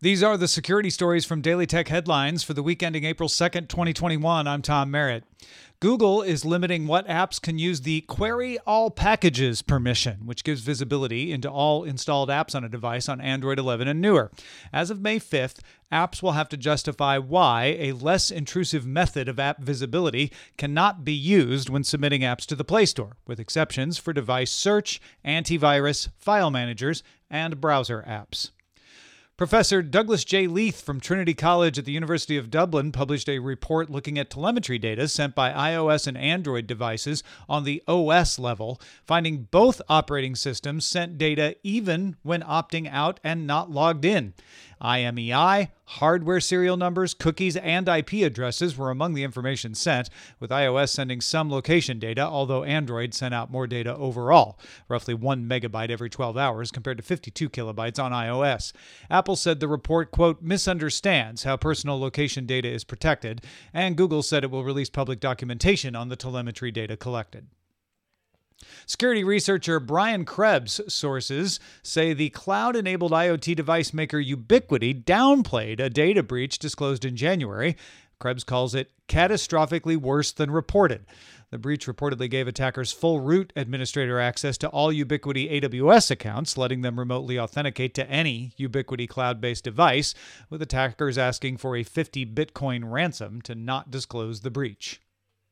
These are the security stories from Daily Tech Headlines for the week ending April 2nd, 2021. I'm Tom Merritt. Google is limiting what apps can use the Query All Packages permission, which gives visibility into all installed apps on a device on Android 11 and newer. As of May 5th, apps will have to justify why a less intrusive method of app visibility cannot be used when submitting apps to the Play Store, with exceptions for device search, antivirus, file managers, and browser apps. Professor Douglas J. Leith from Trinity College at the University of Dublin published a report looking at telemetry data sent by iOS and Android devices on the OS level, finding both operating systems sent data even when opting out and not logged in. IMEI, hardware serial numbers, cookies, and IP addresses were among the information sent, with iOS sending some location data, although Android sent out more data overall, roughly 1 megabyte every 12 hours compared to 52 kilobytes on iOS. Apple said the report, quote, misunderstands how personal location data is protected, and Google said it will release public documentation on the telemetry data collected. Security researcher Brian Krebs' sources say the cloud-enabled IoT device maker Ubiquiti downplayed a data breach disclosed in January. Krebs calls it catastrophically worse than reported. The breach reportedly gave attackers full root administrator access to all Ubiquiti AWS accounts, letting them remotely authenticate to any Ubiquiti cloud-based device, with attackers asking for a 50 Bitcoin ransom to not disclose the breach.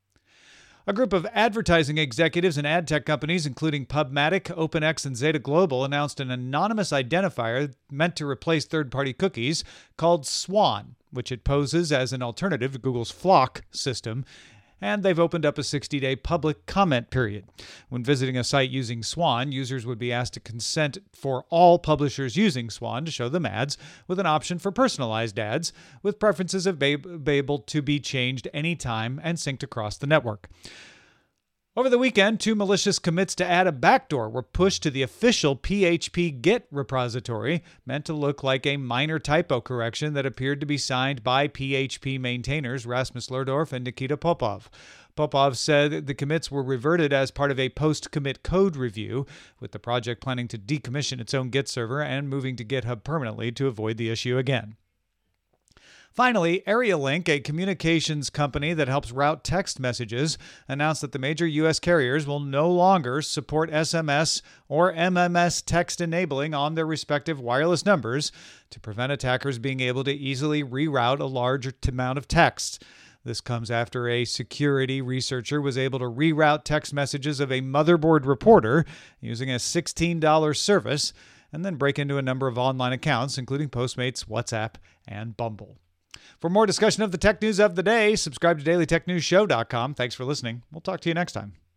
A group of advertising executives and ad tech companies, including PubMatic, OpenX, and Zeta Global, announced an anonymous identifier meant to replace third-party cookies called Swan, which it poses as an alternative to Google's FLoC system, and they've opened up a 60-day public comment period. When visiting a site using Swan, users would be asked to consent for all publishers using Swan to show them ads, with an option for personalized ads, with preferences able to be changed anytime and synced across the network. Over the weekend, 2 malicious commits to add a backdoor were pushed to the official PHP Git repository, meant to look like a minor typo correction that appeared to be signed by PHP maintainers Rasmus Lerdorf and Nikita Popov. Popov said the commits were reverted as part of a post-commit code review, with the project planning to decommission its own Git server and moving to GitHub permanently to avoid the issue again. Finally, AreaLink, a communications company that helps route text messages, announced that the major U.S. carriers will no longer support SMS or MMS text enabling on their respective wireless numbers to prevent attackers being able to easily reroute a large amount of text. This comes after a security researcher was able to reroute text messages of a motherboard reporter using a $16 service and then break into a number of online accounts, including Postmates, WhatsApp, and Bumble. For more discussion of the tech news of the day, subscribe to dailytechnewsshow.com. Thanks for listening. We'll talk to you next time.